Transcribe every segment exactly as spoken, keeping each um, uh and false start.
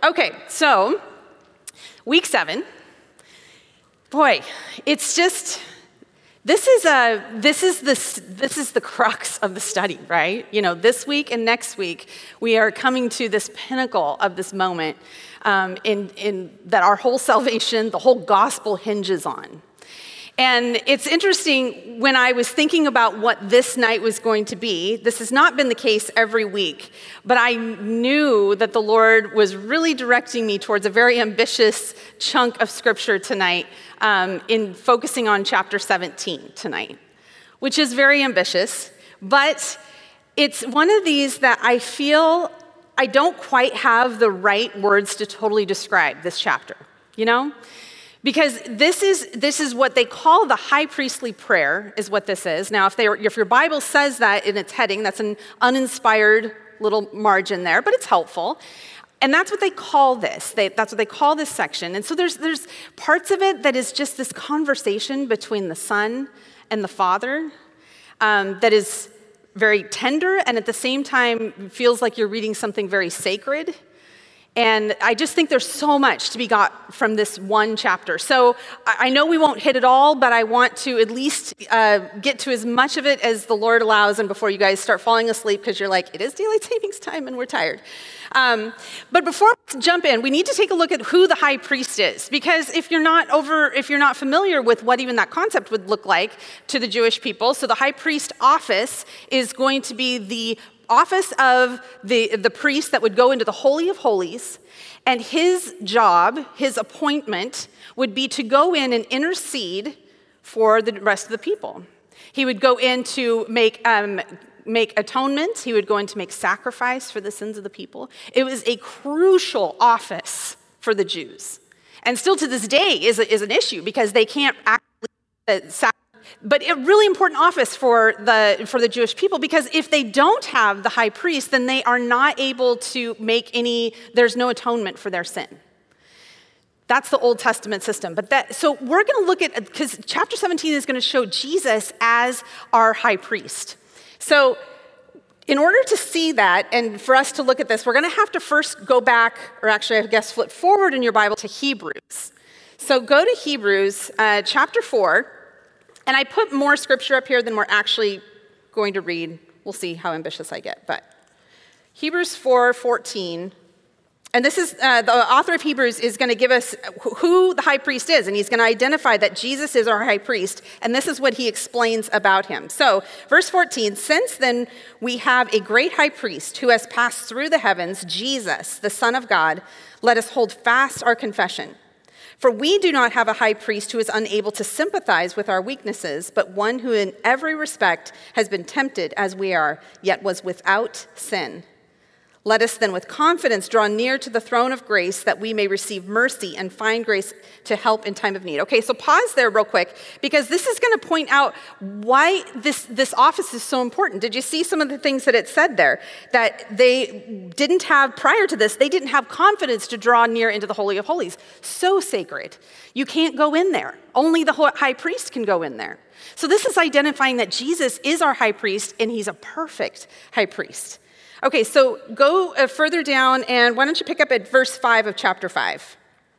Okay, so week seven. Boy, it's just, this is a this is the this is the crux of the study, right? You know, this week and next week we are coming to this pinnacle of this moment um, in in that our whole salvation, the whole gospel hinges on. And it's interesting, when I was thinking about what this night was going to be, this has not been the case every week, but I knew that the Lord was really directing me towards a very ambitious chunk of scripture tonight, um, in focusing on chapter seventeen tonight, which is very ambitious, but it's one of these that I feel I don't quite have the right words to totally describe this chapter, you know? Because this is this is what they call the high priestly prayer, is what this is. Now, if, they, if your Bible says that in its heading, that's an uninspired little margin there, but it's helpful. And that's what they call this. They, that's what they call this section. And so there's there's parts of it that is just this conversation between the Son and the Father um, that is very tender, and at the same time feels like you're reading something very sacred. And I just think there's so much to be got from this one chapter. So I know we won't hit it all, but I want to at least uh, get to as much of it as the Lord allows, and before you guys start falling asleep because you're like, it is daylight savings time and we're tired. Um, but before we jump in, we need to take a look at who the high priest is, because if you're not over, if you're not familiar with what even that concept would look like to the Jewish people, so the high priest office is going to be the office of the, the priest that would go into the Holy of Holies, and his job, his appointment, would be to go in and intercede for the rest of the people. He would go in to make, um, make atonement. He would go in to make sacrifice for the sins of the people. It was a crucial office for the Jews. And still to this day is, a, is an issue, because they can't actually uh, sacrifice. But a really important office for the for the Jewish people, because if they don't have the high priest, then they are not able to make any, there's no atonement for their sin. That's the Old Testament system. But that, so we're going to look at, because chapter seventeen is going to show Jesus as our high priest. So in order to see that, and for us to look at this, we're going to have to first go back, or actually I guess flip forward in your Bible to Hebrews. So go to Hebrews uh, chapter four. And I put more scripture up here than we're actually going to read. We'll see how ambitious I get. But Hebrews four fourteen, and this is, uh, the author of Hebrews is going to give us who the high priest is, and he's going to identify that Jesus is our high priest, and this is what he explains about him. So, verse fourteen, since then we have a great high priest who has passed through the heavens, Jesus, the Son of God, let us hold fast our confession. For we do not have a high priest who is unable to sympathize with our weaknesses, but one who in every respect has been tempted as we are, yet was without sin. Let us then with confidence draw near to the throne of grace, that we may receive mercy and find grace to help in time of need. Okay, so pause there real quick, because this is going to point out why this, this office is so important. Did you see some of the things that it said there? That they didn't have, prior to this, they didn't have confidence to draw near into the Holy of Holies. So sacred. You can't go in there. Only the high priest can go in there. So this is identifying that Jesus is our high priest, and he's a perfect high priest. Okay, so go uh, further down, and why don't you pick up at verse five of chapter five.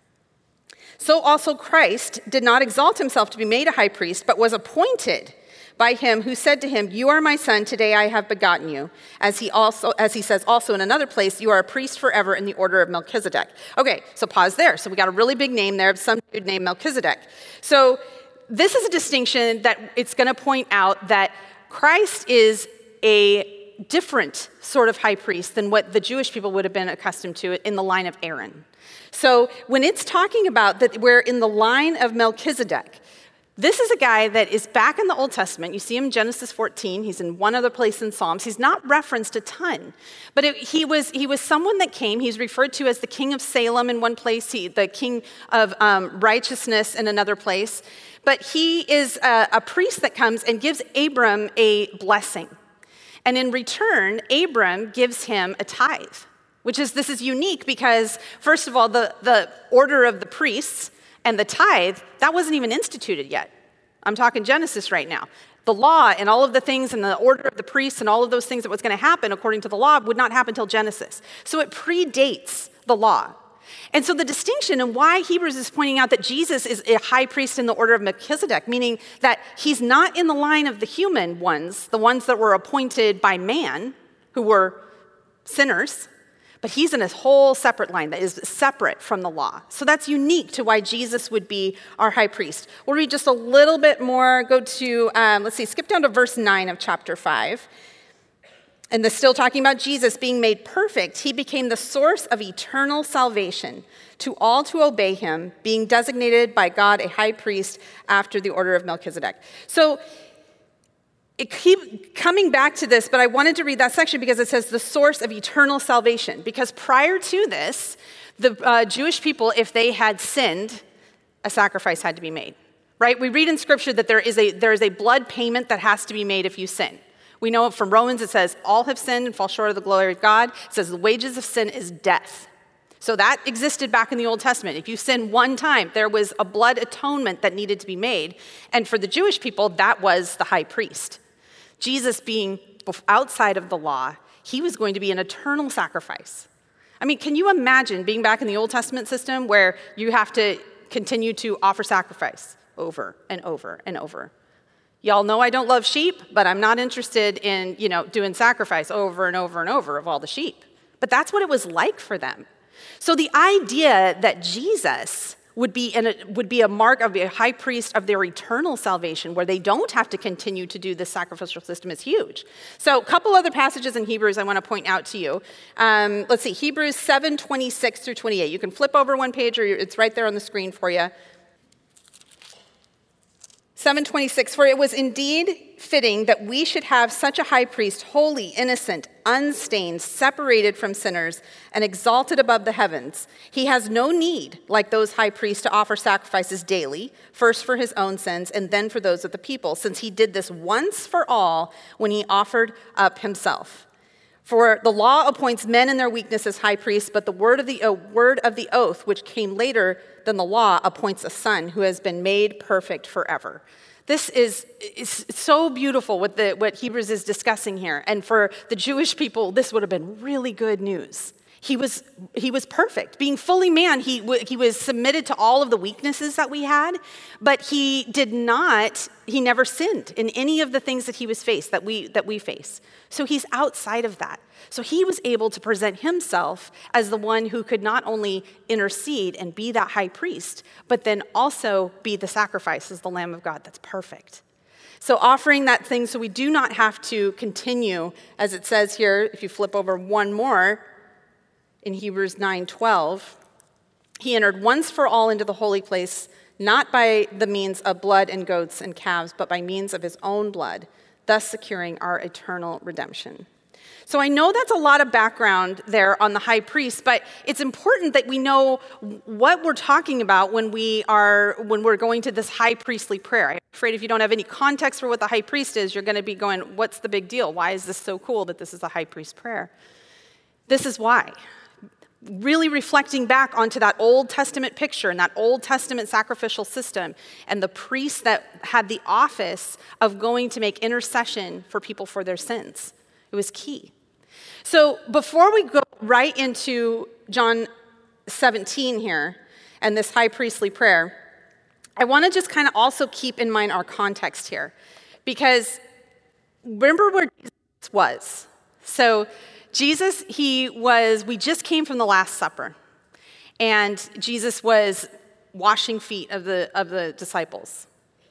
So also Christ did not exalt himself to be made a high priest, but was appointed by him who said to him, you are my son, today I have begotten you. As he also, as he says also in another place, you are a priest forever in the order of Melchizedek. Okay, so pause there. So we got a really big name there of some dude named Melchizedek. So this is a distinction that it's going to point out that Christ is a different sort of high priest than what the Jewish people would have been accustomed to in the line of Aaron. So when it's talking about that we're in the line of Melchizedek, this is a guy that is back in the Old Testament. You see him in Genesis fourteen. He's in one other place in Psalms. He's not referenced a ton, but it, he was he was someone that came. He's referred to as the king of Salem in one place, he, the king of um, righteousness in another place. But he is a, a priest that comes and gives Abram a blessing. And in return, Abram gives him a tithe, which is, this is unique because, first of all, the, the order of the priests and the tithe, that wasn't even instituted yet. I'm talking Genesis right now. The law and all of the things and the order of the priests and all of those things that was going to happen according to the law would not happen until Genesis. So it predates the law. And so the distinction and why Hebrews is pointing out that Jesus is a high priest in the order of Melchizedek, meaning that he's not in the line of the human ones, the ones that were appointed by man, who were sinners, but he's in a whole separate line that is separate from the law. So that's unique to why Jesus would be our high priest. We'll read just a little bit more. Go to, um, let's see, skip down to verse nine of chapter five. And this still talking about Jesus being made perfect. He became the source of eternal salvation to all to obey him, being designated by God a high priest after the order of Melchizedek. So it keep coming back to this, but I wanted to read that section because it says the source of eternal salvation. Because prior to this, the uh, Jewish people, if they had sinned, a sacrifice had to be made, right? We read in Scripture that there is a there is a blood payment that has to be made if you sin. We know from Romans it says all have sinned and fall short of the glory of God. It says the wages of sin is death. So that existed back in the Old Testament. If you sin one time, there was a blood atonement that needed to be made. And for the Jewish people, that was the high priest. Jesus being outside of the law, he was going to be an eternal sacrifice. I mean, can you imagine being back in the Old Testament system where you have to continue to offer sacrifice over and over and over? Y'all know I don't love sheep, but I'm not interested in, you know, doing sacrifice over and over and over of all the sheep. But that's what it was like for them. So the idea that Jesus would be in a, would be a mark of a high priest of their eternal salvation, where they don't have to continue to do this sacrificial system, is huge. So a couple other passages in Hebrews I want to point out to you. Um, let's see, Hebrews seven, twenty-six through twenty-eight. You can flip over one page, or it's right there on the screen for you. seven twenty-six, for it was indeed fitting that we should have such a high priest, holy, innocent, unstained, separated from sinners, and exalted above the heavens. He has no need, like those high priests, to offer sacrifices daily, first for his own sins and then for those of the people, since he did this once for all when he offered up himself. For the law appoints men in their weakness as high priests, but the word of the, uh, word of the oath, which came later than the law, appoints a son who has been made perfect forever. This is, is so beautiful what, the, what Hebrews is discussing here. And for the Jewish people, this would have been really good news. He was, he was perfect. Being fully man, he, he was submitted to all of the weaknesses that we had, but he did not, he never sinned in any of the things that he was faced, that we, that we face. So he's outside of that. So he was able to present himself as the one who could not only intercede and be that high priest, but then also be the sacrifice as the Lamb of God that's perfect. So offering that thing so we do not have to continue, as it says here, if you flip over one more, in Hebrews nine twelve, he entered once for all into the holy place, not by the means of blood and goats and calves, but by means of his own blood, thus securing our eternal redemption. So I know that's a lot of background there on the high priest, but it's important that we know what we're talking about when we are when we're going to this high priestly prayer. I'm afraid if you don't have any context for what the high priest is, you're going to be going, what's the big deal? Why is this so cool that this is a high priest prayer? This is why. Really reflecting back onto that Old Testament picture and that Old Testament sacrificial system and the priests that had the office of going to make intercession for people for their sins. It was key. So before we go right into John seventeen here and this high priestly prayer, I want to just kind of also keep in mind our context here, because remember where Jesus was. So Jesus, he was, we just came from the Last Supper, and Jesus was washing feet of the, of the disciples.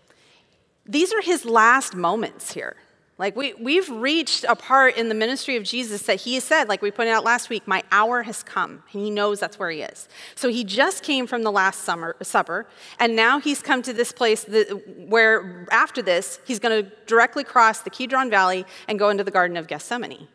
These are his last moments here. Like we, we've reached a part in the ministry of Jesus that he has said, like we pointed out last week, my hour has come, and he knows that's where he is. So he just came from the Last summer, Supper, and now he's come to this place that, where after this, he's going to directly cross the Kidron Valley and go into the Garden of Gethsemane.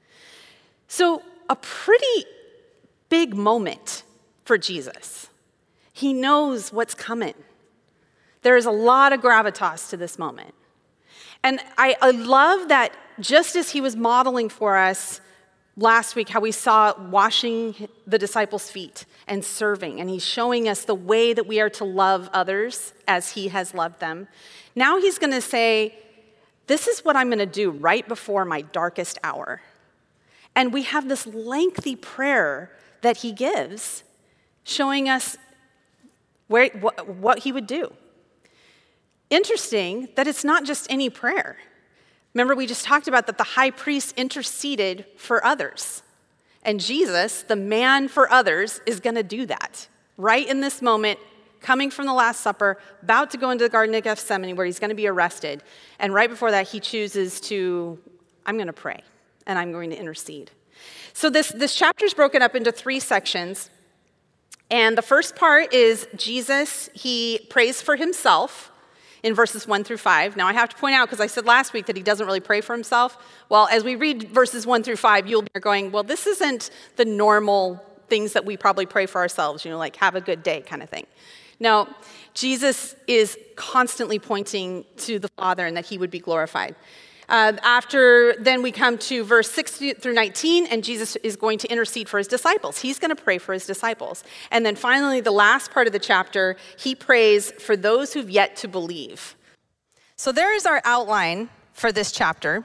So a pretty big moment for Jesus. He knows what's coming. There is a lot of gravitas to this moment. And I, I love that just as he was modeling for us last week, how we saw washing the disciples' feet and serving, and he's showing us the way that we are to love others as he has loved them. Now he's going to say, this is what I'm going to do right before my darkest hour. And we have this lengthy prayer that he gives showing us where, what, what he would do. Interesting that it's not just any prayer. Remember, we just talked about that the high priest interceded for others. And Jesus, the man for others, is going to do that right in this moment, coming from the Last Supper, about to go into the Garden of Gethsemane where he's going to be arrested. And right before that, he chooses to, I'm going to pray, and I'm going to intercede. So this, this chapter is broken up into three sections. And the first part is Jesus, he prays for himself in verses one through five. Now, I have to point out, because I said last week that he doesn't really pray for himself. Well, as we read verses one through five, you'll be going, well, this isn't the normal things that we probably pray for ourselves, you know, like have a good day kind of thing. No, Jesus is constantly pointing to the Father and that he would be glorified. Uh, after, then we come to verse six through nineteen, and Jesus is going to intercede for his disciples. He's going to pray for his disciples. And then finally, the last part of the chapter, he prays for those who've yet to believe. So there is our outline for this chapter.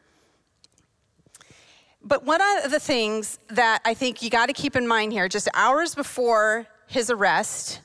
But one of the things that I think you got to keep in mind here, just hours before his arrest,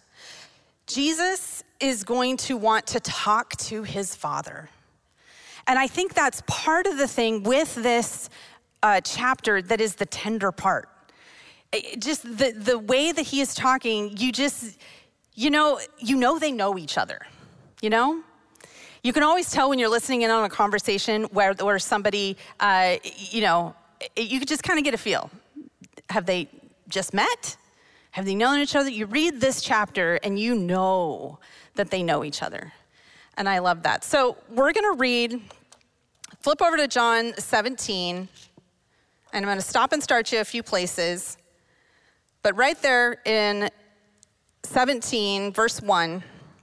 Jesus is going to want to talk to his Father. And I think that's part of the thing with this uh, chapter that is the tender part. It, just the, the way that he is talking, you just, you know, you know they know each other, you know? You can always tell when you're listening in on a conversation where, where somebody, uh, you know, you could just kind of get a feel. Have they just met? Have they known each other? You read this chapter and you know that they know each other. And I love that. So we're going to read, flip over to John seventeen, and I'm going to stop and start you a few places. But right there in seventeen, verse one,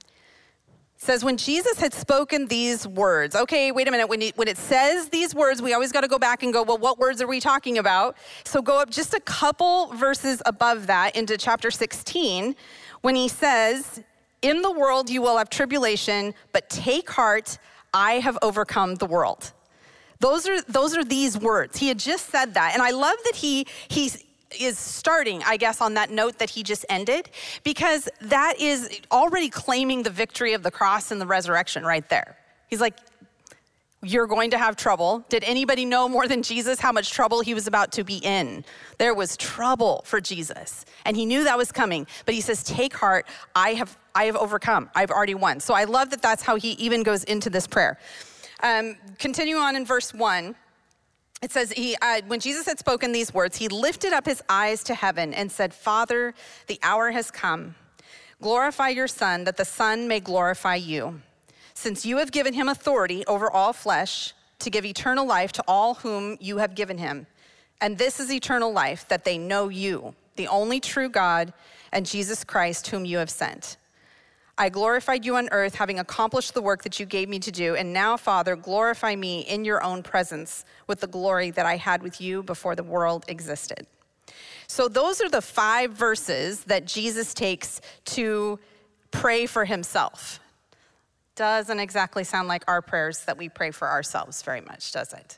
says, when Jesus had spoken these words, okay, wait a minute, when it, when it says these words, we always got to go back and go, well, what words are we talking about? So go up just a couple verses above that into chapter sixteen, when he says, in the world you will have tribulation, but take heart, I have overcome the world. Those are those are these words. He had just said that. And I love that he he's is starting, I guess, on that note that he just ended, because that is already claiming the victory of the cross and the resurrection right there. He's like, you're going to have trouble. Did anybody know more than Jesus how much trouble he was about to be in? There was trouble for Jesus, and he knew that was coming. But he says, take heart, I have I have overcome. I've already won. So I love that that's how he even goes into this prayer. Um, continue on in verse one. It says, he, uh, when Jesus had spoken these words, he lifted up his eyes to heaven and said, Father, the hour has come. Glorify your Son, that the Son may glorify you, since you have given him authority over all flesh to give eternal life to all whom you have given him. And this is eternal life, that they know you, the only true God, and Jesus Christ, whom you have sent. I glorified you on earth, having accomplished the work that you gave me to do. And now, Father, glorify me in your own presence with the glory that I had with you before the world existed. So those are the five verses that Jesus takes to pray for himself. Doesn't exactly sound like our prayers that we pray for ourselves very much, does it?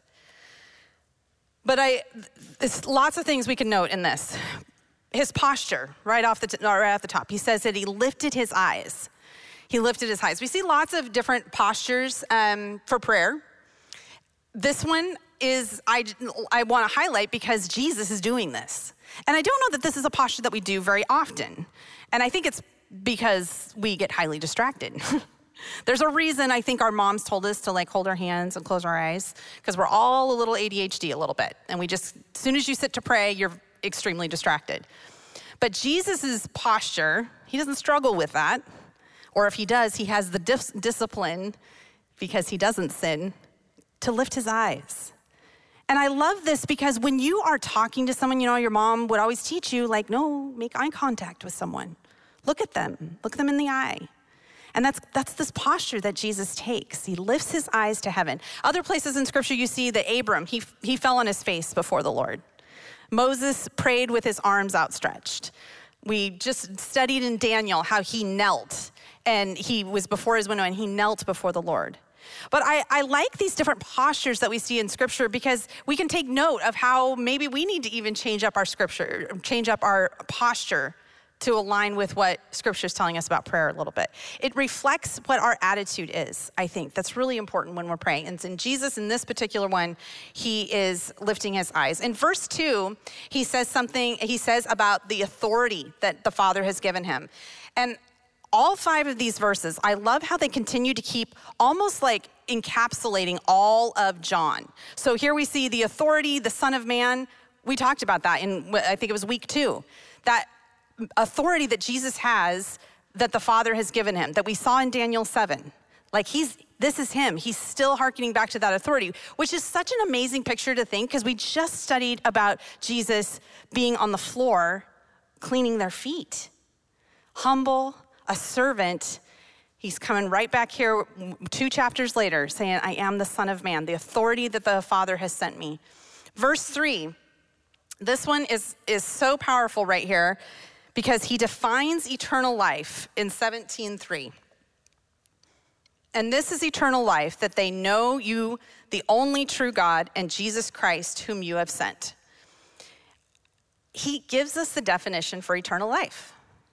But I, there's lots of things we can note in this. His posture, right off the t- right at the top. He says that he lifted his eyes. He lifted his eyes. We see lots of different postures um, for prayer. This one is, I, I want to highlight because Jesus is doing this. And I don't know that this is a posture that we do very often. And I think it's because we get highly distracted. There's a reason I think our moms told us to like hold our hands and close our eyes, because we're all a little A D H D a little bit. And we just, as soon as you sit to pray, you're extremely distracted. But Jesus's posture, he doesn't struggle with that. Or if he does, he has the dis- discipline, because he doesn't sin, to lift his eyes. And I love this because when you are talking to someone, you know, your mom would always teach you, like, no, make eye contact with someone. Look at them. Look them in the eye. And that's that's this posture that Jesus takes. He lifts his eyes to heaven. Other places in Scripture you see that Abram, he, he fell on his face before the Lord. Moses prayed with his arms outstretched. We just studied in Daniel how he knelt, and he was before his window and he knelt before the Lord. But I, I like these different postures that we see in Scripture, because we can take note of how maybe we need to even change up our Scripture, change up our posture to align with what Scripture is telling us about prayer a little bit. It reflects what our attitude is, I think. That's really important when we're praying. And in Jesus, in this particular one, he is lifting his eyes. In verse two, he says something, he says about the authority that the Father has given him. And all five of these verses, I love how they continue to keep almost like encapsulating all of John. So here we see the authority, the Son of Man. We talked about that in, I think it was week two. That authority that Jesus has, that the Father has given him, that we saw in Daniel seven. Like he's, this is him. He's still hearkening back to that authority, which is such an amazing picture to think, because we just studied about Jesus being on the floor, cleaning their feet. Humble, a servant. He's coming right back here two chapters later saying, I am the Son of Man, the authority that the Father has sent me. Verse three, this one is, is so powerful right here, because he defines eternal life in seventeen three. And this is eternal life, that they know you, the only true God, and Jesus Christ, whom you have sent. He gives us the definition for eternal life.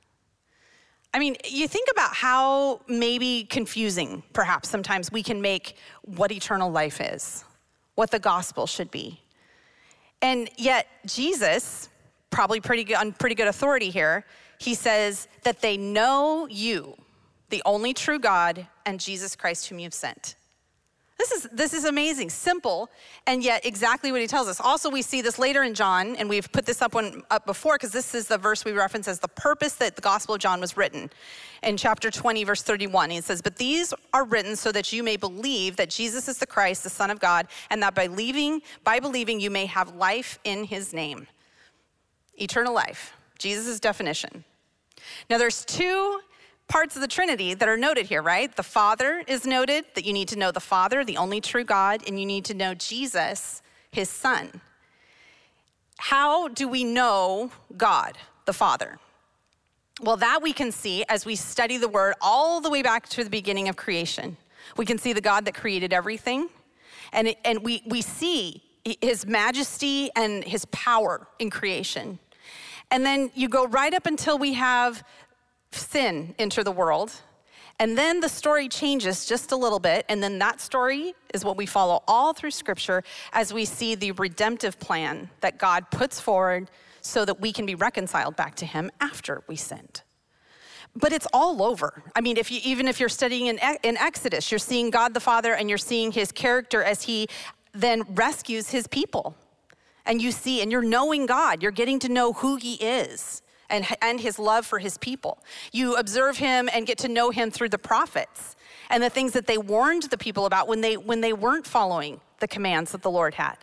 I mean, you think about how maybe confusing, perhaps sometimes, we can make what eternal life is, what the gospel should be. And yet Jesus, probably pretty good, on pretty good authority here, he says that they know you, the only true God, and Jesus Christ whom you've sent. This is this is amazing, simple, and yet exactly what he tells us. Also, we see this later in John, and we've put this up one up before, because this is the verse we reference as the purpose that the Gospel of John was written. In chapter twenty, verse thirty-one, he says, but these are written so that you may believe that Jesus is the Christ, the Son of God, and that by believing, by believing you may have life in his name. Eternal life, Jesus' definition. Now there's two parts of the Trinity that are noted here, right? The Father is noted, that you need to know the Father, the only true God, and you need to know Jesus, his Son. How do we know God, the Father? Well, that we can see as we study the Word all the way back to the beginning of creation. We can see the God that created everything, and, it, and we, we see his majesty and his power in creation. And then you go right up until we have sin enter the world, and then the story changes just a little bit, and then that story is what we follow all through Scripture as we see the redemptive plan that God puts forward so that we can be reconciled back to him after we sinned. But it's all over. I mean, if you, even if you're studying in, in Exodus, you're seeing God the Father, and you're seeing his character as he then rescues his people. And you see, and you're knowing God, you're getting to know who he is. And, and his love for his people. You observe him and get to know him through the prophets and the things that they warned the people about when they when they weren't following the commands that the Lord had.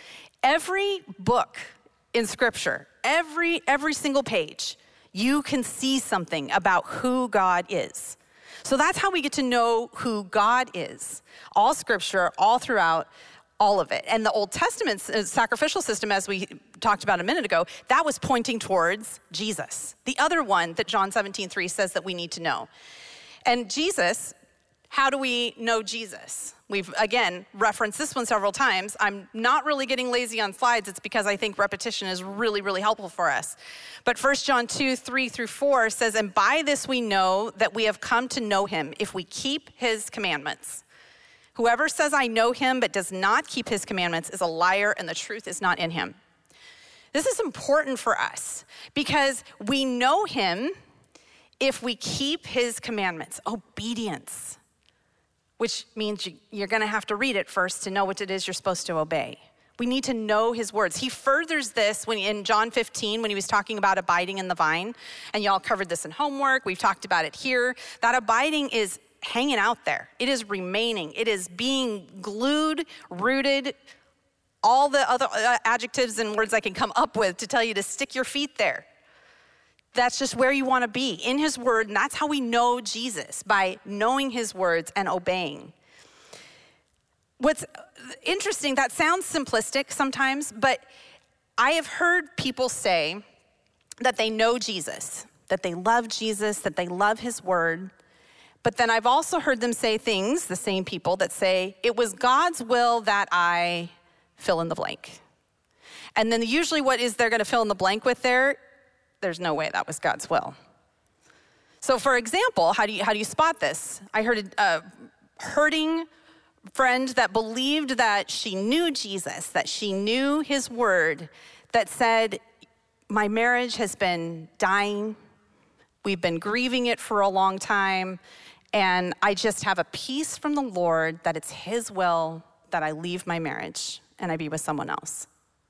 Every book in Scripture, every every single page, you can see something about who God is. So that's how we get to know who God is. All Scripture, all throughout, all of it. And the Old Testament sacrificial system, as we talked about a minute ago, that was pointing towards Jesus, the other one that John seventeen three says that we need to know. And Jesus, how do we know Jesus? We've, again, referenced this one several times. I'm not really getting lazy on slides. It's because I think repetition is really, really helpful for us. But First John two, three through four says, and by this we know that we have come to know him if we keep his commandments. Whoever says, I know him, but does not keep his commandments is a liar, and the truth is not in him. This is important for us because we know him if we keep his commandments. Obedience, which means you, you're gonna have to read it first to know what it is you're supposed to obey. We need to know his words. He furthers this when in John fifteen, when he was talking about abiding in the vine, and y'all covered this in homework. We've talked about it here. That abiding is hanging out there. It is remaining. It is being glued, rooted, all the other adjectives and words I can come up with to tell you to stick your feet there. That's just where you want to be, in his word, and that's how we know Jesus, by knowing his words and obeying. What's interesting, that sounds simplistic sometimes, but I have heard people say that they know Jesus, that they love Jesus, that they love his word. But then I've also heard them say things, the same people that say, it was God's will that I fill in the blank. And then usually what is they're gonna fill in the blank with there there's no way that was God's will. So for example, how do you, how do you spot this? I heard a uh, hurting friend that believed that she knew Jesus, that she knew his word, that said, my marriage has been dying. We've been grieving it for a long time. And I just have a peace from the Lord that it's his will that I leave my marriage and I be with someone else.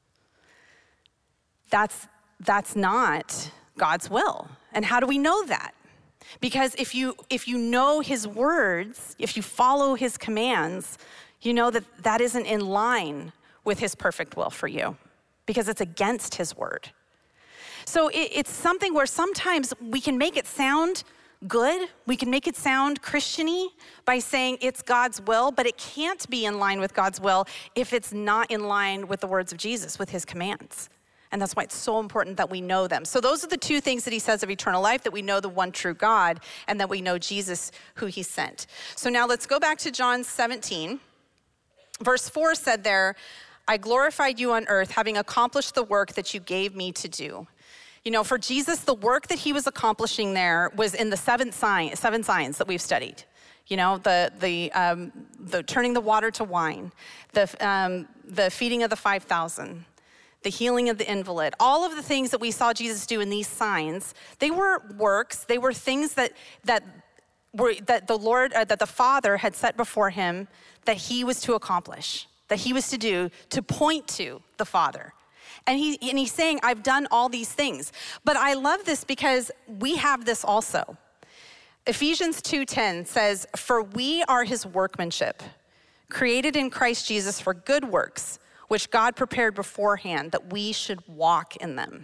That's, that's not God's will. And how do we know that? Because if you if you know his words, if you follow his commands, you know that that isn't in line with his perfect will for you, because it's against his word. So it, it's something where sometimes we can make it sound good, we can make it sound Christian-y by saying it's God's will, but it can't be in line with God's will if it's not in line with the words of Jesus, with his commands. And that's why it's so important that we know them. So those are the two things that he says of eternal life, that we know the one true God and that we know Jesus, who he sent. So now let's go back to John seventeen. Verse four said there, I glorified you on earth, having accomplished the work that you gave me to do. You know, for Jesus, the work that he was accomplishing there was in the seven sign, seven signs that we've studied. You know, the the um, the turning the water to wine, the um, the feeding of the five thousand, the healing of the invalid, all of the things that we saw Jesus do in these signs, they were works, they were things that that were that the Lord, uh, that the Father had set before him that he was to accomplish, that he was to do, to point to the Father. And he and he's saying, I've done all these things. But I love this because we have this also. Ephesians two ten says, for we are his workmanship, created in Christ Jesus for good works, which God prepared beforehand that we should walk in them.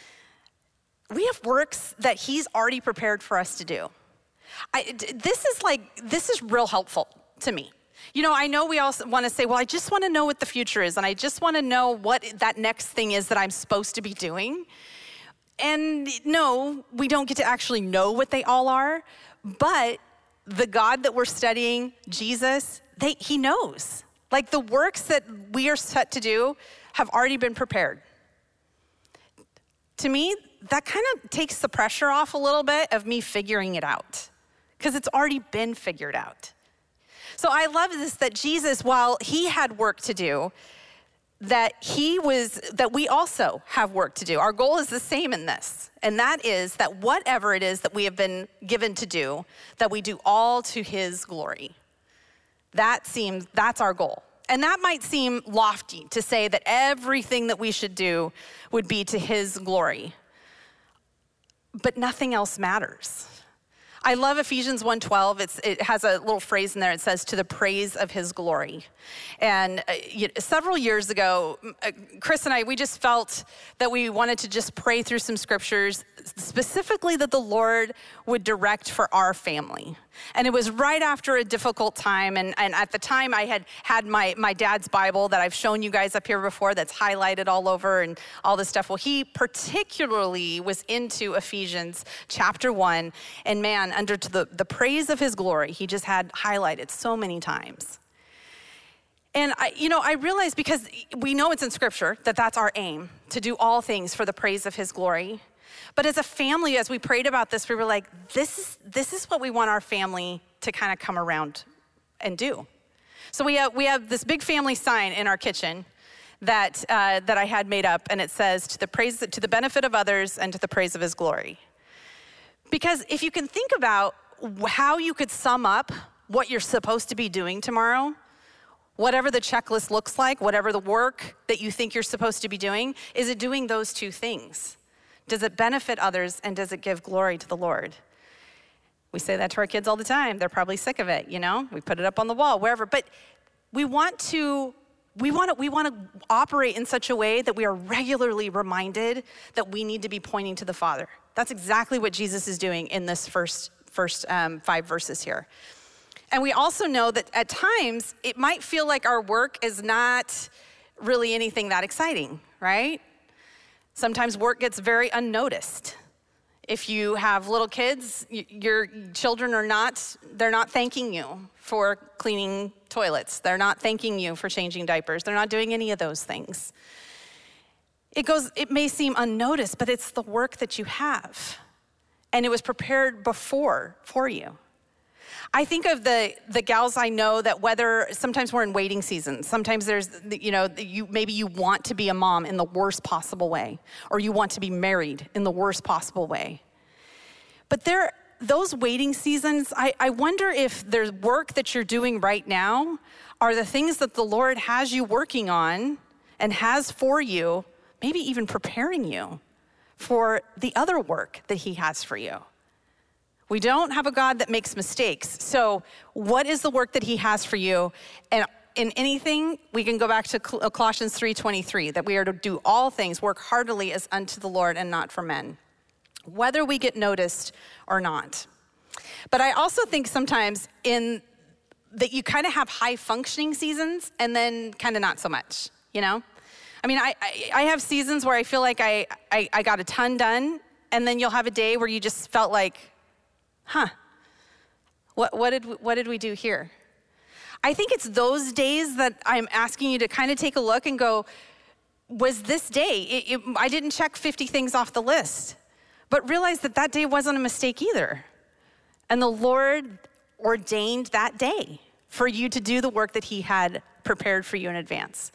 We have works that he's already prepared for us to do. I, this is like, this is real helpful to me. You know, I know we all want to say, well, I just want to know what the future is, and I just want to know what that next thing is that I'm supposed to be doing. And no, we don't get to actually know what they all are, but the God that we're studying, Jesus, they, he knows. Like the works that we are set to do have already been prepared. To me, that kind of takes the pressure off a little bit of me figuring it out, because it's already been figured out. So I love this, that Jesus, while he had work to do, that he was, that we also have work to do. Our goal is the same in this, and that is that whatever it is that we have been given to do, that we do all to his glory. That seems, that's our goal. And that might seem lofty to say that everything that we should do would be to his glory, but nothing else matters. I love Ephesians one twelve. It's, it has a little phrase in there. It says, to the praise of his glory. And uh, you know, several years ago, uh, Chris and I, we just felt that we wanted to just pray through some scriptures, specifically that the Lord would direct for our family. And it was right after a difficult time. And, and at the time, I had had my, my dad's Bible that I've shown you guys up here before, that's highlighted all over and all this stuff. Well, he particularly was into Ephesians chapter one. And man, under to the, the praise of his glory, he just had highlighted so many times. And I, you know, I realized, because we know it's in scripture that that's our aim, to do all things for the praise of his glory. But as a family, as we prayed about this, we were like, this is this is what we want our family to kind of come around and do. So we have we have this big family sign in our kitchen that uh, that I had made up, and it says, to the praise, to the benefit of others and to the praise of his glory. Because if you can think about how you could sum up what you're supposed to be doing tomorrow, whatever the checklist looks like, whatever the work that you think you're supposed to be doing, is it doing those two things? Does it benefit others, and does it give glory to the Lord? We say that to our kids all the time. They're probably sick of it, you know? We put it up on the wall, wherever. But we want to we want to we want to operate in such a way that we are regularly reminded that we need to be pointing to the Father. That's exactly what Jesus is doing in this first first um, five verses here. And we also know that at times it might feel like our work is not really anything that exciting, right? Sometimes work gets very unnoticed. If you have little kids, your children are not, they're not thanking you for cleaning toilets. They're not thanking you for changing diapers. They're not doing any of those things. It goes, it may seem unnoticed, but it's the work that you have. And it was prepared before for you. I think of the the gals I know that whether, sometimes we're in waiting season. Sometimes there's, you know, you maybe you want to be a mom in the worst possible way, or you want to be married in the worst possible way. But there, those waiting seasons, I, I wonder if there's work that you're doing right now are the things that the Lord has you working on and has for you, maybe even preparing you for the other work that he has for you. We don't have a God that makes mistakes. So what is the work that he has for you? And in anything, we can go back to Colossians three twenty-three, that we are to do all things, work heartily as unto the Lord and not for men, whether we get noticed or not. But I also think sometimes in that you kind of have high functioning seasons and then kind of not so much, you know? I mean, I, I, I have seasons where I feel like I, I, I got a ton done, and then you'll have a day where you just felt like, huh, what, what, did, what did we do here? I think it's those days that I'm asking you to kind of take a look and go, was this day, it, it, I didn't check fifty things off the list, but realize that that day wasn't a mistake either. And the Lord ordained that day for you to do the work that he had prepared for you in advance.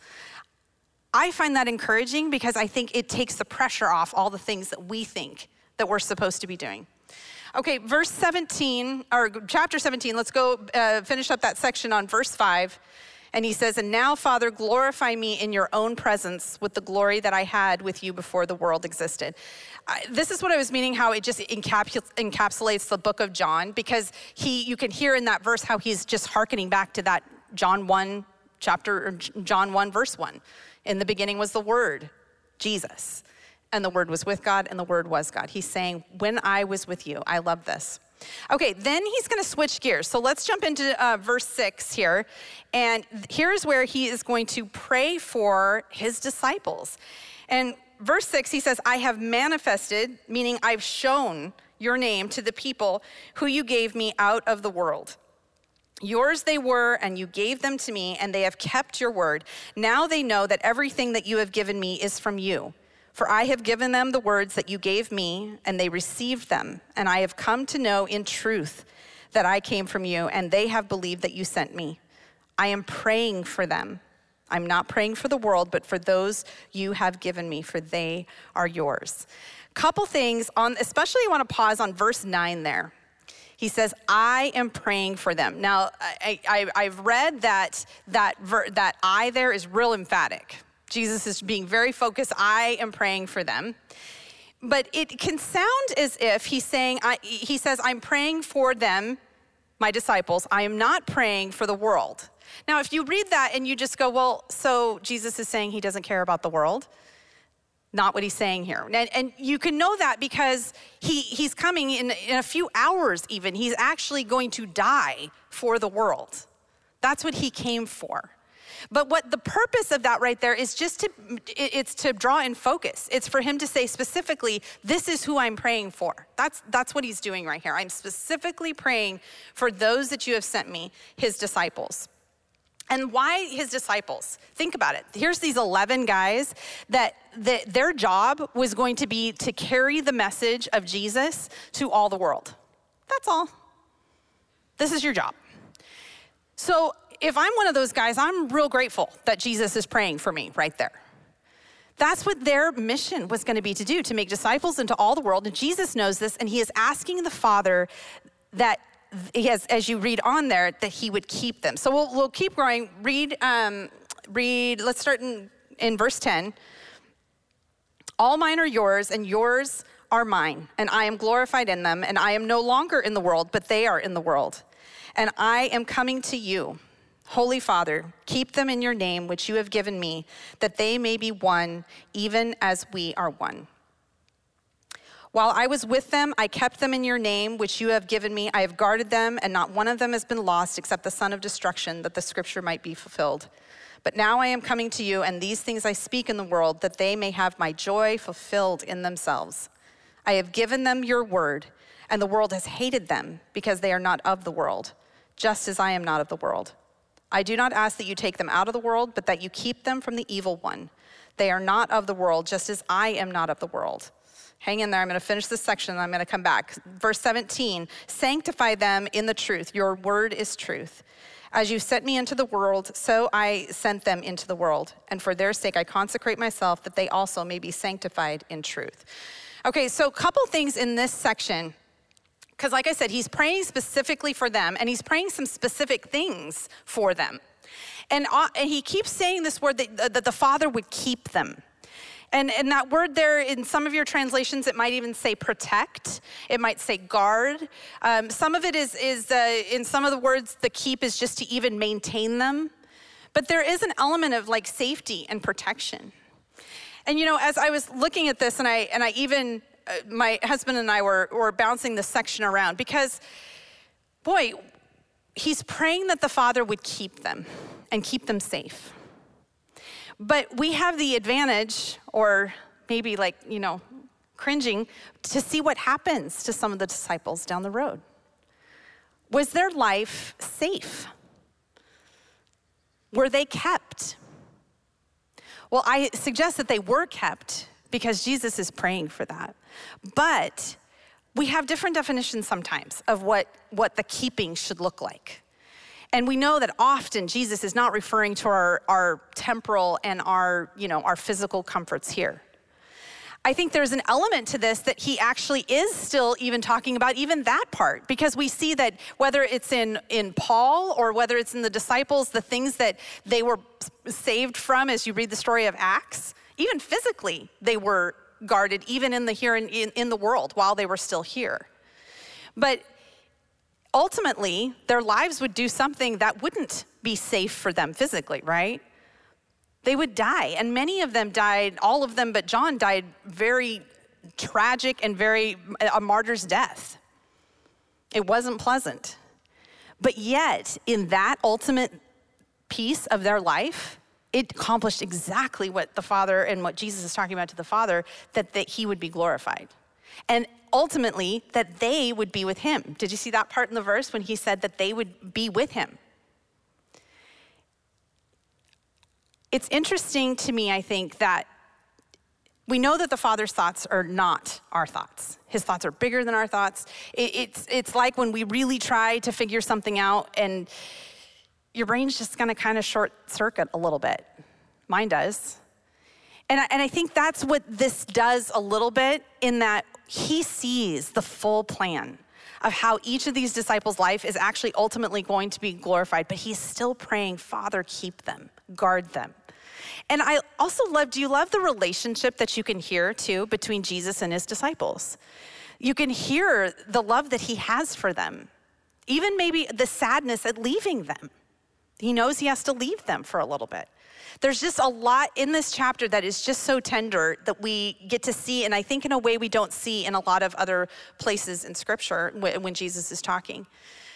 I find that encouraging because I think it takes the pressure off all the things that we think that we're supposed to be doing. Okay, verse seventeen, or chapter seventeen, let's go uh, finish up that section on verse five. And he says, and now, Father, glorify me in your own presence with the glory that I had with you before the world existed. I, this is what I was meaning, how it just encapsul- encapsulates the book of John, because he, you can hear in that verse how he's just hearkening back to that John one chapter, or John one verse one. In the beginning was the Word, Jesus. And the Word was with God, and the Word was God. He's saying, when I was with you, I love this. Okay, then he's gonna switch gears. So let's jump into uh, verse six here. And here's where he is going to pray for his disciples. And verse six, he says, I have manifested, meaning I've shown your name to the people who you gave me out of the world. Yours they were, and you gave them to me, and they have kept your word. Now they know that everything that you have given me is from you. For I have given them the words that you gave me, and they received them. And I have come to know in truth that I came from you, and they have believed that you sent me. I am praying for them. I'm not praying for the world, but for those you have given me, for they are yours. Couple things on, especially I want to pause on verse nine there. He says, I am praying for them. Now, I, I, I've read that that, ver, that I there is real emphatic. Jesus is being very focused. I am praying for them. But it can sound as if he's saying, I, he says, I'm praying for them, my disciples. I am not praying for the world. Now, if you read that and you just go, well, so Jesus is saying he doesn't care about the world. Not what he's saying here. And, and you can know that because he, he's coming in, in a few hours even. He's actually going to die for the world. That's what he came for. But what the purpose of that right there is just to, it's to draw in focus. It's for him to say specifically, this is who I'm praying for. That's, that's what he's doing right here. I'm specifically praying for those that you have sent me, his disciples. And why his disciples? Think about it. Here's these eleven guys that, that their job was going to be to carry the message of Jesus to all the world. That's all. This is your job. So if I'm one of those guys, I'm real grateful that Jesus is praying for me right there. That's what their mission was going to be to do, to make disciples into all the world. And Jesus knows this, and he is asking the Father that he has, as you read on there, that he would keep them. So we'll, we'll keep going. Read, um, read. Let's start in, in verse ten. All mine are yours, and yours are mine, and I am glorified in them, and I am no longer in the world, but they are in the world. And I am coming to you. Holy Father, keep them in your name, which you have given me, that they may be one, even as we are one. While I was with them, I kept them in your name, which you have given me. I have guarded them, and not one of them has been lost except the son of destruction, that the scripture might be fulfilled. But now I am coming to you, and these things I speak in the world, that they may have my joy fulfilled in themselves. I have given them your word, and the world has hated them because they are not of the world, just as I am not of the world. I do not ask that you take them out of the world, but that you keep them from the evil one. They are not of the world, just as I am not of the world. Hang in there. I'm going to finish this section and I'm going to come back. Verse seventeen, sanctify them in the truth. Your word is truth. As you sent me into the world, so I sent them into the world. And for their sake, I consecrate myself that they also may be sanctified in truth. Okay, so a couple things in this section, because like I said, he's praying specifically for them and he's praying some specific things for them. And, uh, and he keeps saying this word that, that the Father would keep them. And, and that word there, in some of your translations, it might even say protect. It might say guard. Um, some of it is, is uh, in some of the words, the keep is just to even maintain them. But there is an element of like safety and protection. And you know, as I was looking at this, and I and I even, uh, my husband and I were, were bouncing this section around because, boy, he's praying that the Father would keep them and keep them safe. But we have the advantage, or maybe like, you know, cringing, to see what happens to some of the disciples down the road. Was their life safe? Were they kept? Well, I suggest that they were kept because Jesus is praying for that. But we have different definitions sometimes of what, what the keeping should look like. And we know that often Jesus is not referring to our, our temporal and our, you know, our physical comforts here. I think there's an element to this that he actually is still even talking about even that part, because we see that whether it's in, in Paul or whether it's in the disciples, the things that they were saved from as you read the story of Acts, even physically they were guarded even in the here in, in, in the world while they were still here. But ultimately, their lives would do something that wouldn't be safe for them physically, right? They would die, and many of them died, all of them but John died very tragic and very, a martyr's death. It wasn't pleasant. But yet, in that ultimate piece of their life, it accomplished exactly what the Father and what Jesus is talking about to the Father, that, that he would be glorified. And ultimately, that they would be with him. Did you see that part in the verse when he said that they would be with him? It's interesting to me, I think, that we know that the Father's thoughts are not our thoughts. His thoughts are bigger than our thoughts. It, it's, it's like when we really try to figure something out and your brain's just gonna kind of short circuit a little bit. Mine does. And I, and I think that's what this does a little bit, in that he sees the full plan of how each of these disciples' life is actually ultimately going to be glorified, but he's still praying, Father, keep them, guard them. And I also love, do you love the relationship that you can hear too between Jesus and his disciples? You can hear the love that he has for them, even maybe the sadness at leaving them. He knows he has to leave them for a little bit. There's just a lot in this chapter that is just so tender that we get to see, and I think in a way we don't see in a lot of other places in Scripture when Jesus is talking.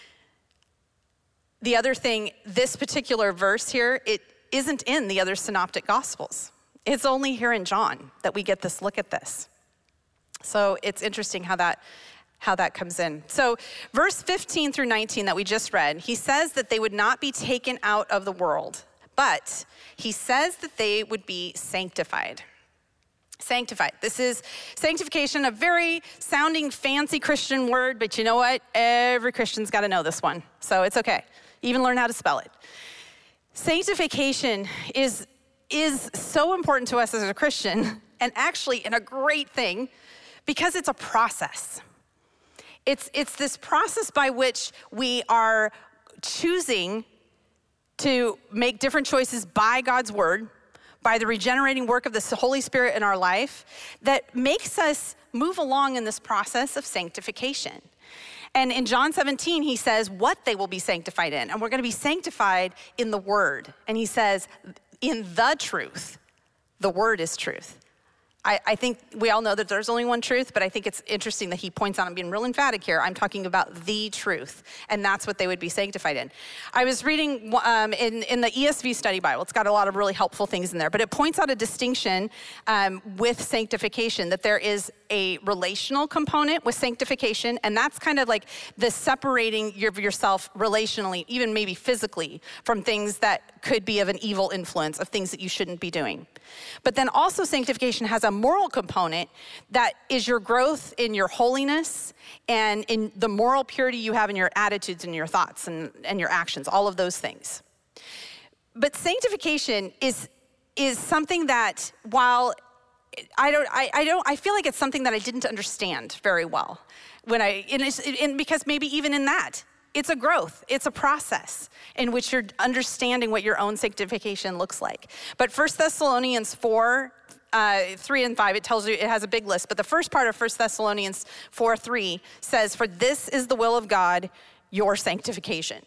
The other thing, this particular verse here, it isn't in the other synoptic gospels. It's only here in John that we get this look at this. So it's interesting how that how that comes in. So verse fifteen through nineteen that we just read, he says that they would not be taken out of the world, but he says that they would be sanctified. Sanctified. This is sanctification, a very sounding fancy Christian word, but you know what? Every Christian's got to know this one, so it's okay. Even learn how to spell it. Sanctification is, is so important to us as a Christian, and actually in a great thing, because it's a process. It's, it's this process by which we are choosing to make different choices by God's word, by the regenerating work of the Holy Spirit in our life, that makes us move along in this process of sanctification. And in John seventeen, he says what they will be sanctified in. And we're gonna be sanctified in the word. And he says, in the truth, the word is truth. I, I think we all know that there's only one truth, but I think it's interesting that he points out, I'm being real emphatic here, I'm talking about the truth, and that's what they would be sanctified in. I was reading um, in, in the E S V Study Bible, it's got a lot of really helpful things in there, but it points out a distinction um, with sanctification, that there is a relational component with sanctification, and that's kind of like the separating your, yourself relationally, even maybe physically, from things that could be of an evil influence, of things that you shouldn't be doing. But then also sanctification has a moral component that is your growth in your holiness and in the moral purity you have in your attitudes and your thoughts and, and your actions, all of those things. But sanctification is, is something that while I don't, I, I don't, I feel like it's something that I didn't understand very well when I, and, it's, and because maybe even in that, it's a growth, it's a process in which you're understanding what your own sanctification looks like. But First Thessalonians four, uh, three and five, it tells you, it has a big list, but the first part of First Thessalonians four, three says, for this is the will of God, your sanctification.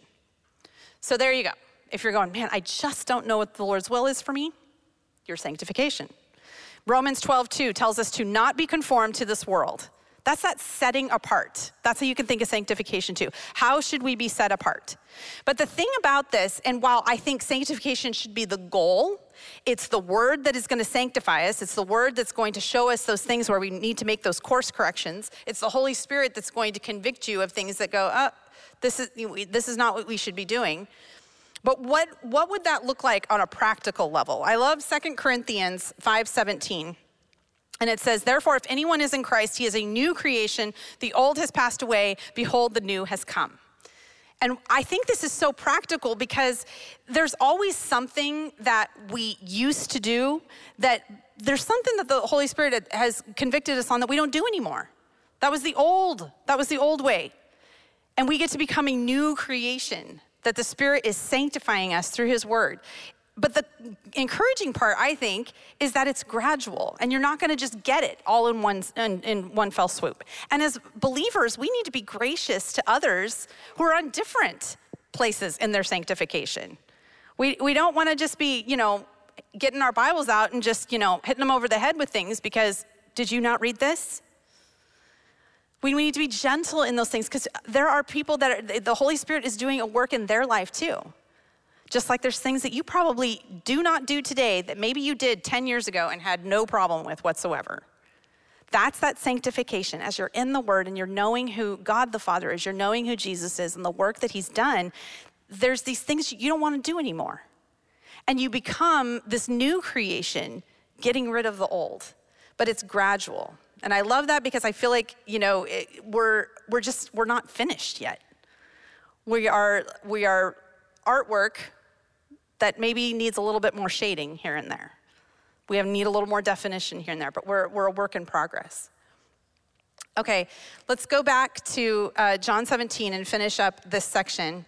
So there you go. If you're going, man, I just don't know what the Lord's will is for me, your sanctification. Romans twelve, two tells us to not be conformed to this world. That's that setting apart. That's how you can think of sanctification too. How should we be set apart? But the thing about this, and while I think sanctification should be the goal, it's the word that is going to sanctify us. It's the word that's going to show us those things where we need to make those course corrections. It's the Holy Spirit that's going to convict you of things that go, oh, this is, this is not what we should be doing. But what, what would that look like on a practical level? I love Second Corinthians five seventeen. And it says, therefore, if anyone is in Christ, he is a new creation. The old has passed away. Behold, the new has come. And I think this is so practical because there's always something that we used to do that there's something that the Holy Spirit has convicted us on that we don't do anymore. That was the old, that was the old way. And we get to become a new creation, that the Spirit is sanctifying us through his word. But the encouraging part, I think, is that it's gradual, and you're not going to just get it all in one, in, in one fell swoop. And as believers, we need to be gracious to others who are on different places in their sanctification. We we don't want to just be, you know, getting our Bibles out and just, you know, hitting them over the head with things because, did you not read this? We need to be gentle in those things because there are people that are, the Holy Spirit is doing a work in their life too. Just like there's things that you probably do not do today that maybe you did ten years ago and had no problem with whatsoever. That's that sanctification. As you're in the Word and you're knowing who God the Father is, you're knowing who Jesus is and the work that he's done, there's these things you don't want to do anymore. And you become this new creation, getting rid of the old. But it's gradual. And I love that because I feel like, you know, it, we're we're just, we're not finished yet. We are, we are artwork that maybe needs a little bit more shading here and there. We have need a little more definition here and there, but we're we're a work in progress. Okay, let's go back to uh, John seventeen and finish up this section.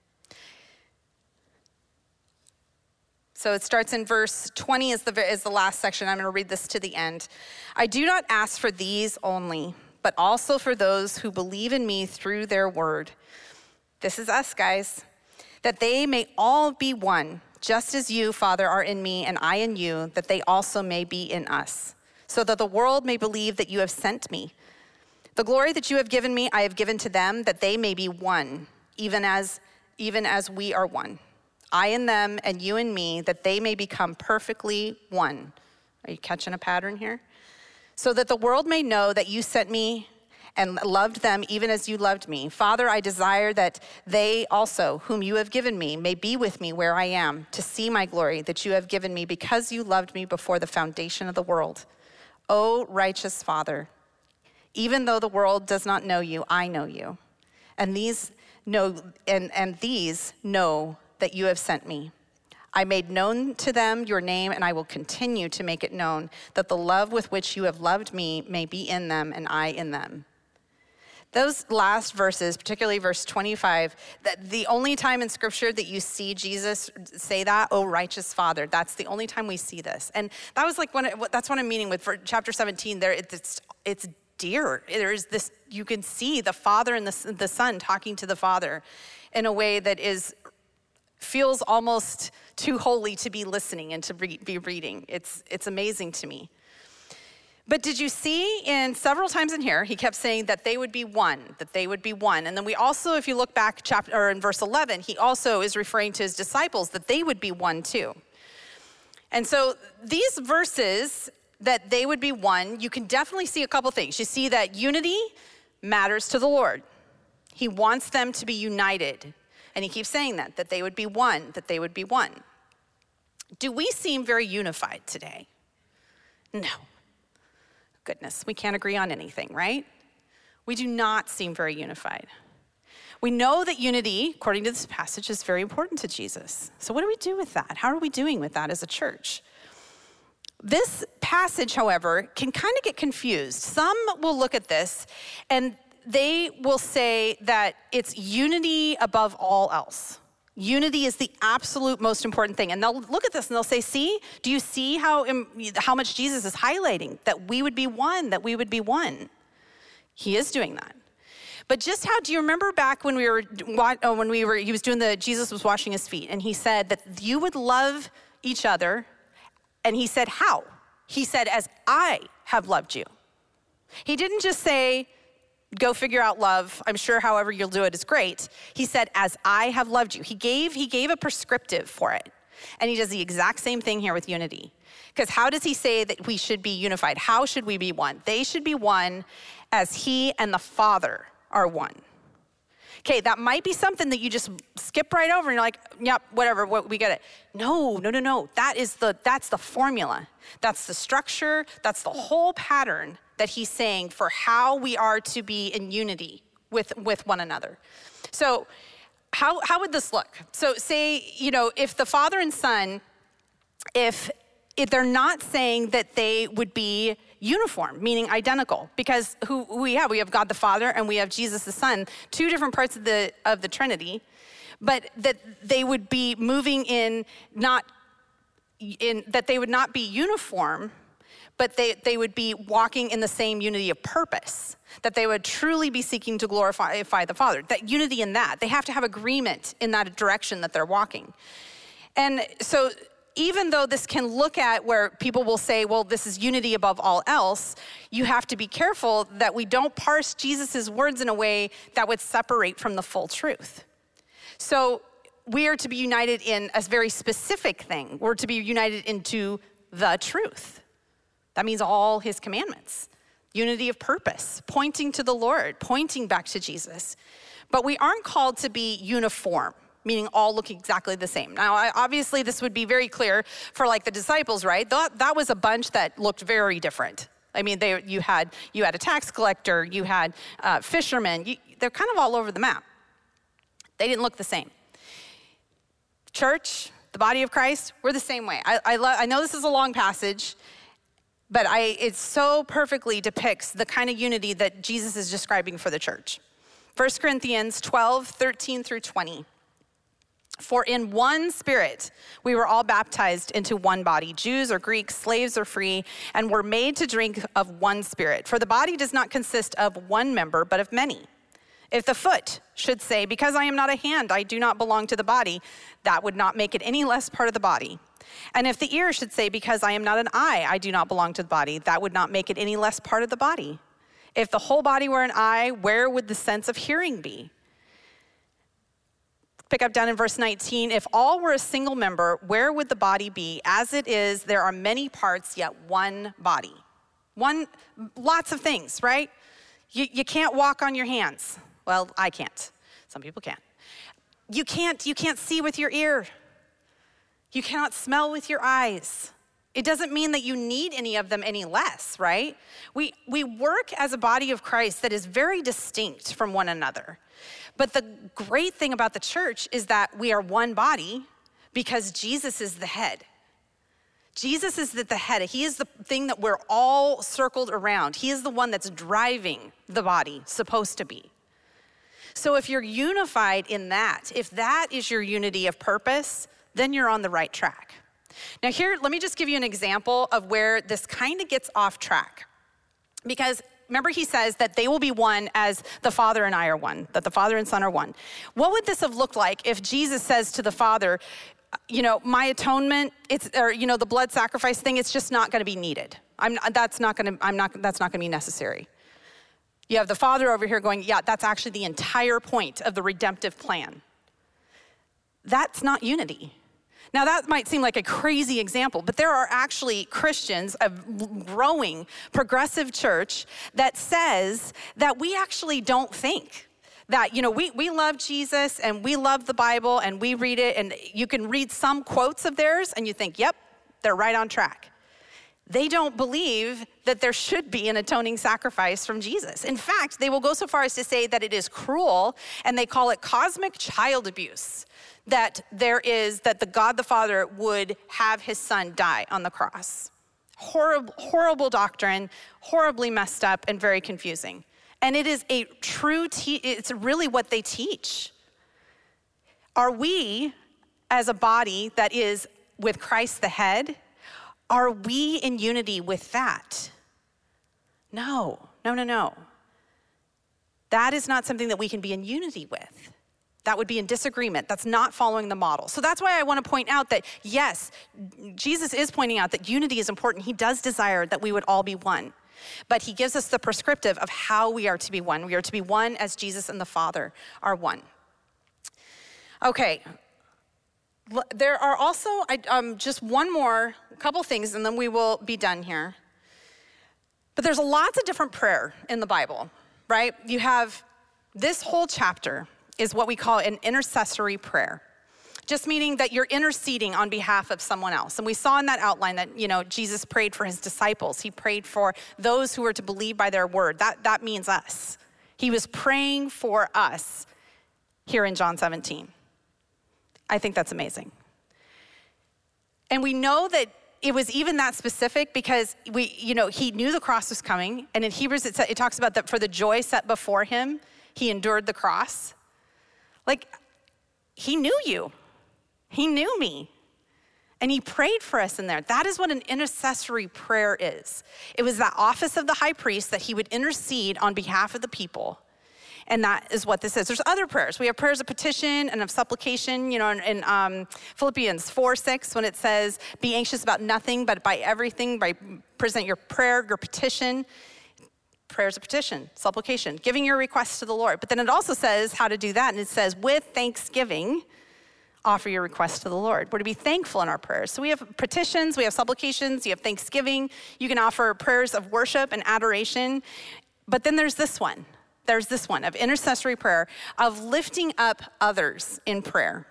So it starts in verse twenty is the, is the last section. I'm going to read this to the end. I do not ask for these only, but also for those who believe in me through their word. This is us, guys. That they may all be one, just as you, Father, are in me and I in you, that they also may be in us, so that the world may believe that you have sent me. The glory that you have given me, I have given to them, that they may be one, even as, even as we are one. I in them and you in me, that they may become perfectly one. Are you catching a pattern here? So that the world may know that you sent me and loved them even as you loved me. Father, I desire that they also, whom you have given me, may be with me where I am, to see my glory that you have given me because you loved me before the foundation of the world. O righteous Father, even though the world does not know you, I know you. And these know, and, and these know that you have sent me. I made known to them your name, and I will continue to make it known, that the love with which you have loved me may be in them and I in them. Those last verses, particularly verse twenty-five, that the only time in scripture that you see Jesus say that, oh, righteous Father, that's the only time we see this. And that was like, when it, that's what I'm meaning with for chapter seventeen, there it's, it's dear. There's this, you can see the Father and the, the Son talking to the Father in a way that is, feels almost too holy to be listening and to re, be reading. It's, it's amazing to me. But did you see in several times in here, he kept saying that they would be one, that they would be one. And then we also, if you look back chapter, or in verse eleven, he also is referring to his disciples that they would be one too. And so these verses, that they would be one, you can definitely see a couple things. You see that unity matters to the Lord. He wants them to be united. And he keeps saying that, that they would be one, that they would be one. Do we seem very unified today? No. Goodness, we can't agree on anything, right? We do not seem very unified. We know that unity, according to this passage, is very important to Jesus. So what do we do with that? How are we doing with that as a church? This passage, however, can kind of get confused. Some will look at this and they will say that it's unity above all else. Unity is the absolute most important thing. And they'll look at this and they'll say, see, do you see how, how much Jesus is highlighting? That we would be one, that we would be one. He is doing that. But just how, do you remember back when we were, when we were, he was doing the, Jesus was washing his feet, and he said that you would love each other, and he said, how? He said, as I have loved you. He didn't just say, go figure out love. I'm sure however you'll do it is great. He said, as I have loved you. He gave, he gave a prescriptive for it. And he does the exact same thing here with unity. Because how does he say that we should be unified? How should we be one? They should be one as he and the Father are one. Okay, that might be something that you just skip right over and you're like, yep, whatever, we get it. No, no, no, no. That is the, that's the formula. That's the structure. That's the whole pattern that he's saying for how we are to be in unity with, with one another. So how, how would this look? So say, you know, if the Father and Son, if, if they're not saying that they would be uniform, meaning identical, because who, who we have, we have God the Father and we have Jesus the Son, two different parts of the, of the Trinity, but that they would be moving in not, in, that they would not be uniform, but they, they would be walking in the same unity of purpose, that they would truly be seeking to glorify the Father. That unity in that, they have to have agreement in that direction that they're walking. And so even though this can look at where people will say, well, this is unity above all else, you have to be careful that we don't parse Jesus's words in a way that would separate from the full truth. So we are to be united in a very specific thing. We're to be united into the truth. That means all his commandments, unity of purpose, pointing to the Lord, pointing back to Jesus. But we aren't called to be uniform, meaning all look exactly the same. Now, I, obviously, this would be very clear for like the disciples, right? That, that was a bunch that looked very different. I mean, they, you had you had a tax collector, you had uh, fishermen. You, they're kind of all over the map. They didn't look the same. Church, the body of Christ, we're the same way. I, I, lo- I know this is a long passage, but I, it so perfectly depicts the kind of unity that Jesus is describing for the church. First Corinthians twelve, thirteen through twenty. For in one Spirit we were all baptized into one body, Jews or Greeks, slaves or free, and were made to drink of one Spirit. For the body does not consist of one member, but of many. If the foot should say, because I am not a hand, I do not belong to the body, that would not make it any less part of the body. And if the ear should say, because I am not an eye, I do not belong to the body, that would not make it any less part of the body. If the whole body were an eye, where would the sense of hearing be? Pick up down in verse nineteen. If all were a single member, where would the body be? As it is, there are many parts, yet one body. One, lots of things, right? You, you can't walk on your hands. Well, I can't. Some people can. You can't, you can't see with your ear. You cannot smell with your eyes. It doesn't mean that you need any of them any less, right? We, we work as a body of Christ that is very distinct from one another. But the great thing about the church is that we are one body because Jesus is the head. Jesus is the, the head. He is the thing that we're all circled around. He is the one that's driving the body, supposed to be. So if you're unified in that, if that is your unity of purpose, then you're on the right track. Now here, let me just give you an example of where this kind of gets off track. Because remember he says that they will be one as the Father and I are one, that the Father and Son are one. What would this have looked like if Jesus says to the Father, you know, my atonement, it's, or, you know, the blood sacrifice thing, it's just not gonna be needed. I'm, that's not gonna, I'm not, that's not gonna be necessary. You have the Father over here going, yeah, that's actually the entire point of the redemptive plan. That's not unity. Now that might seem like a crazy example, but there are actually Christians, a growing progressive church that says that we actually don't think That, you know, we, we love Jesus and we love the Bible and we read it, and you can read some quotes of theirs and you think, yep, they're right on track. They don't believe that there should be an atoning sacrifice from Jesus. In fact, they will go so far as to say that it is cruel, and they call it cosmic child abuse, that there is, that the God the Father would have his son die on the cross. Horrible, horrible doctrine, horribly messed up and very confusing. And it is a true, te- it's really what they teach. Are we, as a body that is with Christ the head, are we in unity with that? No, no, no, no. That is not something that we can be in unity with. That would be in disagreement. That's not following the model. So that's why I want to point out that, yes, Jesus is pointing out that unity is important. He does desire that we would all be one. But he gives us the prescriptive of how we are to be one. We are to be one as Jesus and the Father are one. Okay. There are also I, um, just one more, couple things, and then we will be done here. But there's lots of different prayer in the Bible, right? You have this whole chapter is what we call an intercessory prayer. Just meaning that you're interceding on behalf of someone else. And we saw in that outline that, you know, Jesus prayed for his disciples. He prayed for those who were to believe by their word. That, that means us. He was praying for us here in John seventeen. I think that's amazing. And we know that it was even that specific because we, you know, he knew the cross was coming. And in Hebrews, it, it talks about that for the joy set before him, he endured the cross. Like, he knew you. He knew me, and he prayed for us in there. That is what an intercessory prayer is. It was that office of the high priest that he would intercede on behalf of the people, and that is what this is. There's other prayers. We have prayers of petition and of supplication, you know, in, in um, Philippians four six, when it says, be anxious about nothing, but by everything, by present your prayer, your petition, prayers of petition, supplication, giving your requests to the Lord. But then it also says how to do that, and it says, with thanksgiving, offer your requests to the Lord. We're to be thankful in our prayers. So we have petitions, we have supplications, you have thanksgiving. You can offer prayers of worship and adoration. But then there's this one. There's this one of intercessory prayer, of lifting up others in prayer.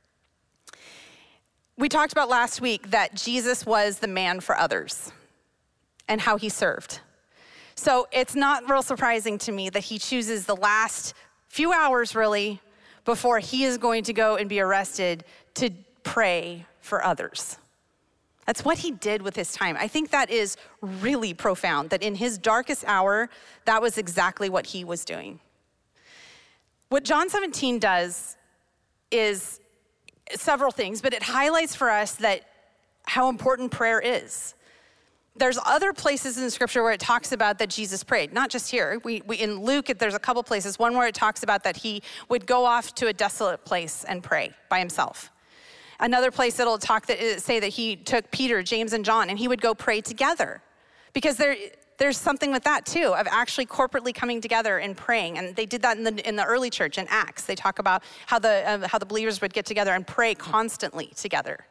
We talked about last week that Jesus was the man for others and how he served. So it's not real surprising to me that he chooses the last few hours, really, before he is going to go and be arrested, to pray for others. That's what he did with his time. I think that is really profound, that in his darkest hour, that was exactly what he was doing. What John seventeen does is several things, but it highlights for us that how important prayer is. There's other places in the scripture where it talks about that Jesus prayed, not just here. We, we in Luke, there's a couple places. One where it talks about that he would go off to a desolate place and pray by himself. Another place it'll talk that say that he took Peter, James, and John, and he would go pray together, because there there's something with that too, of actually corporately coming together and praying. And they did that in the in the early church in Acts. They talk about how the uh, how the believers would get together and pray constantly together.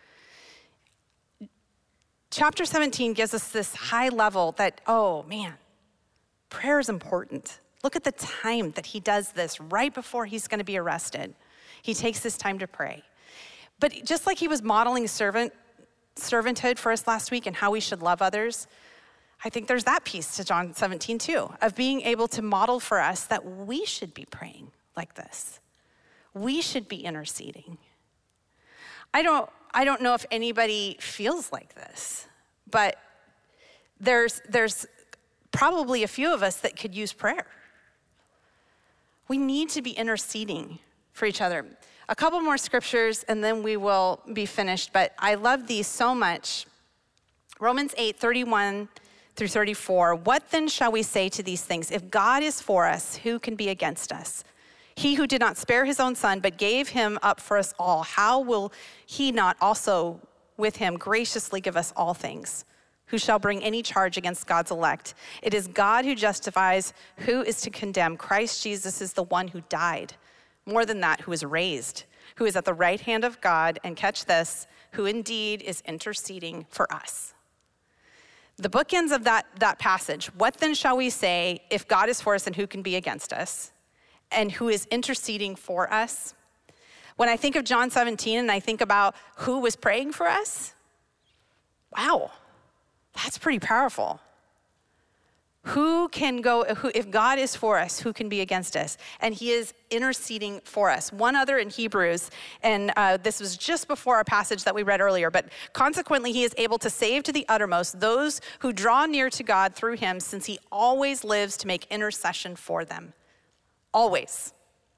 Chapter seventeen gives us this high level that, oh man, prayer is important. Look at the time that he does this right before he's going to be arrested. He takes this time to pray. But just like he was modeling servant servanthood for us last week and how we should love others, I think there's that piece to John seventeen too, of being able to model for us that we should be praying like this. We should be interceding. I don't I don't know if anybody feels like this, but there's there's probably a few of us that could use prayer. We need to be interceding for each other. A couple more scriptures and then we will be finished, but I love these so much. Romans eight, thirty-one through thirty-four. What then shall we say to these things? If God is for us, who can be against us? He who did not spare his own son, but gave him up for us all, how will he not also with him graciously give us all things? Who shall bring any charge against God's elect? It is God who justifies. Who is to condemn? Christ Jesus is the one who died. More than that, who is raised, who is at the right hand of God, and catch this, who indeed is interceding for us. The bookends of that, that passage, what then shall we say if God is for us and who can be against us? and who is interceding for us. When I think of John seventeen and I think about who was praying for us, wow, that's pretty powerful. Who can go, who, if God is for us, who can be against us? And he is interceding for us. One other in Hebrews, and uh, this was just before our passage that we read earlier, but consequently he is able to save to the uttermost those who draw near to God through him, since he always lives to make intercession for them. Always.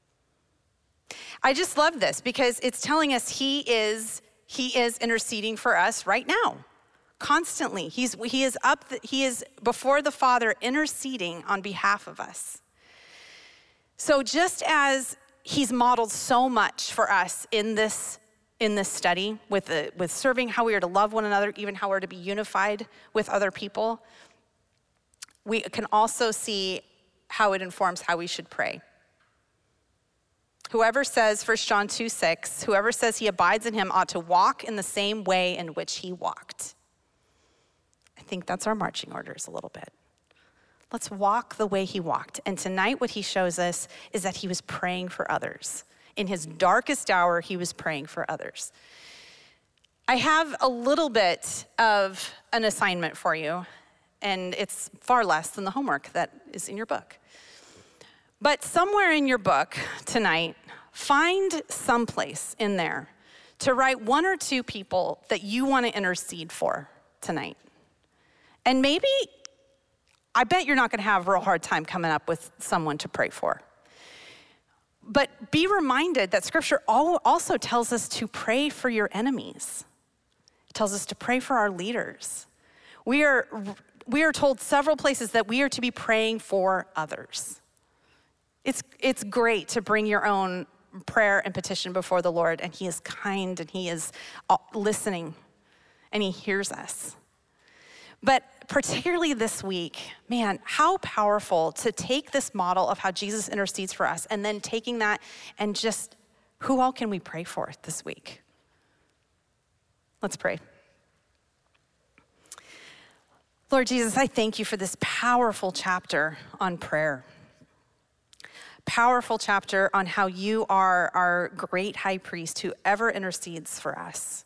I just love this because it's telling us he is, he is interceding for us right now. Constantly, he's, he is up, the, he is before the Father interceding on behalf of us. So just as he's modeled so much for us in this, in this study with, the, with serving, how we are to love one another, even how we're to be unified with other people, we can also see how it informs how we should pray. Whoever says, First John two six, whoever says he abides in him ought to walk in the same way in which he walked. I think that's our marching orders a little bit. Let's walk the way he walked. And tonight what he shows us is that he was praying for others. In his darkest hour, he was praying for others. I have a little bit of an assignment for you, and it's far less than the homework that is in your book. But somewhere in your book tonight, find someplace in there to write one or two people that you want to intercede for tonight. And maybe, I bet you're not going to have a real hard time coming up with someone to pray for. But be reminded that Scripture also tells us to pray for your enemies. It tells us to pray for our leaders. We are, we are told several places that we are to be praying for others. It's, it's great to bring your own prayer and petition before the Lord, and he is kind and he is listening and he hears us. But particularly this week, man, how powerful to take this model of how Jesus intercedes for us and then taking that and just, who all can we pray for this week? Let's pray. Lord Jesus, I thank you for this powerful chapter on prayer. Powerful chapter on how you are our great high priest who ever intercedes for us.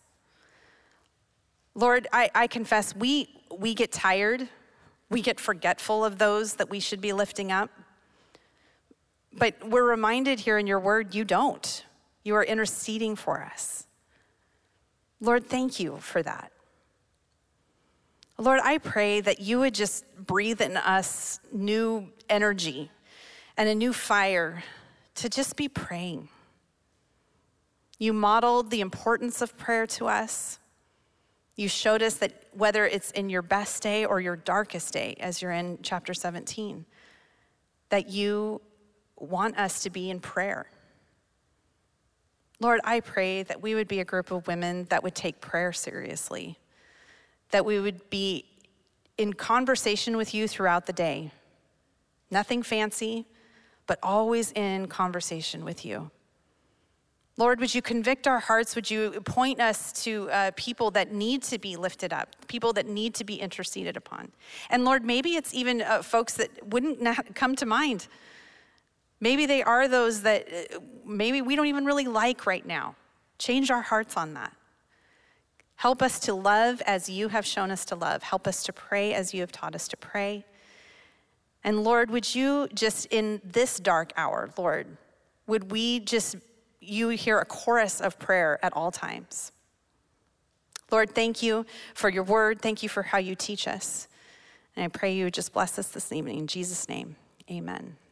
Lord, I, I confess we, we get tired. We get forgetful of those that we should be lifting up. But we're reminded here in your word, you don't. You are interceding for us. Lord, thank you for that. Lord, I pray that you would just breathe in us new energy and a new fire to just be praying. You modeled the importance of prayer to us. You showed us that whether it's in your best day or your darkest day, as you're in chapter seventeen, that you want us to be in prayer. Lord, I pray that we would be a group of women that would take prayer seriously, that we would be in conversation with you throughout the day. Nothing fancy, but always in conversation with you. Lord, would you convict our hearts? Would you point us to uh, people that need to be lifted up, people that need to be interceded upon? And Lord, maybe it's even uh, folks that wouldn't not come to mind. Maybe they are those that uh, maybe we don't even really like right now. Change our hearts on that. Help us to love as you have shown us to love. Help us to pray as you have taught us to pray. And Lord, would you just in this dark hour, Lord, would we just you hear a chorus of prayer at all times. Lord, thank you for your word. Thank you for how you teach us. And I pray you would just bless us this evening. In Jesus' name, amen.